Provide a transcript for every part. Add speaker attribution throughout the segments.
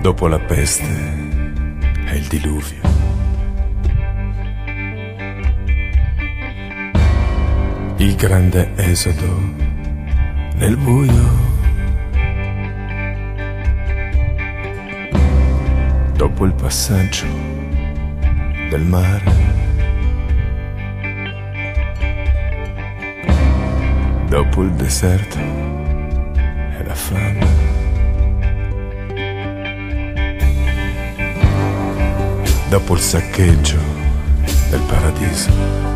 Speaker 1: Dopo la peste e il diluvio, il grande esodo nel buio, dopo il passaggio del mare, dopo il deserto e la fame, dopo il saccheggio del paradiso,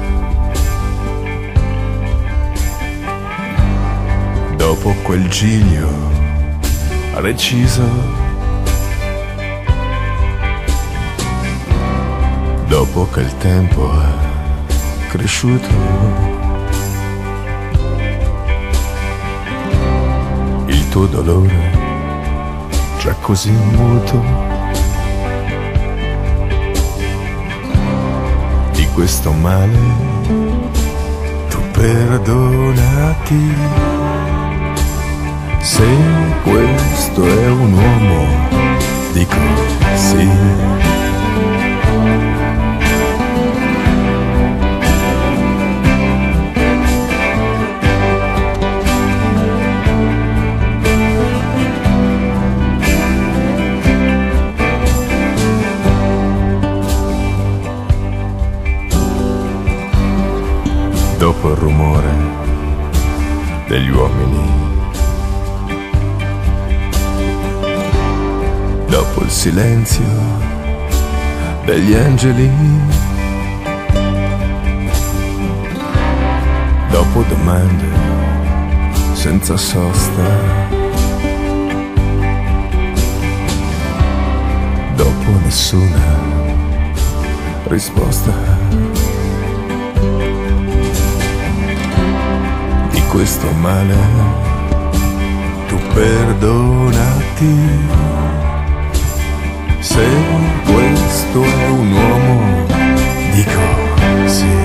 Speaker 1: dopo quel giglio reciso, dopo che il tempo è cresciuto, il tuo dolore già così muto, questo male tu perdonati. Se questo è un uomo, dico sì. Dopo il rumore degli uomini, dopo il silenzio degli angeli, dopo domande senza sosta, dopo nessuna risposta, questo male tu perdonati. Se questo è un uomo, dico sì.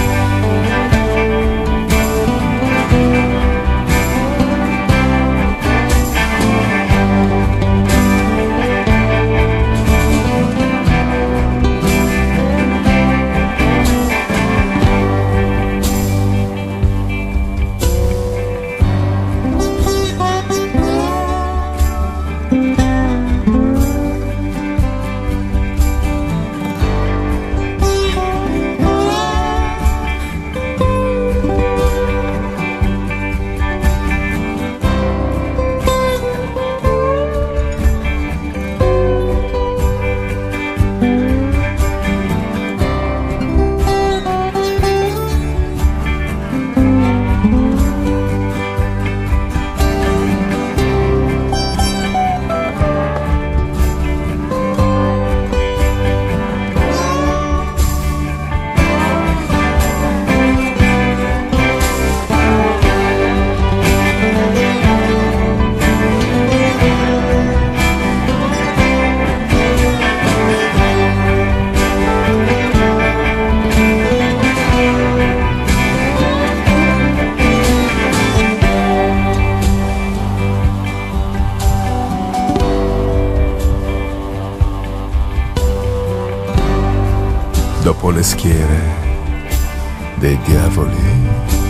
Speaker 1: Dopo le schiere dei diavoli,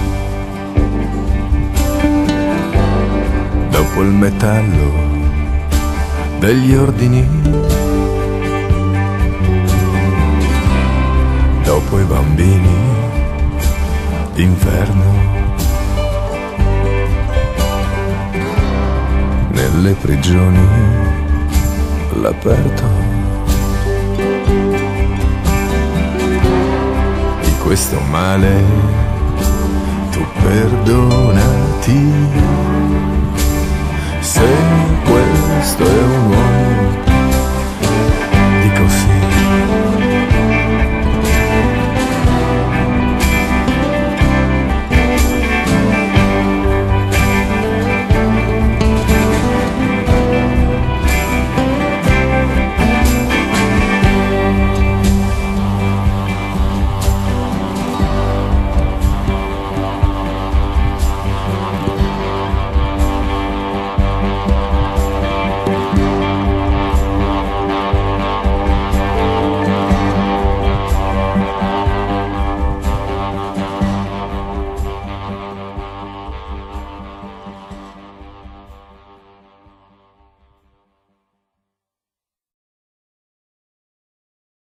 Speaker 1: dopo il metallo degli ordini, dopo i bambini d'inverno, nelle prigioni all'aperto, questo male tu perdonati. Se questo è un uomo,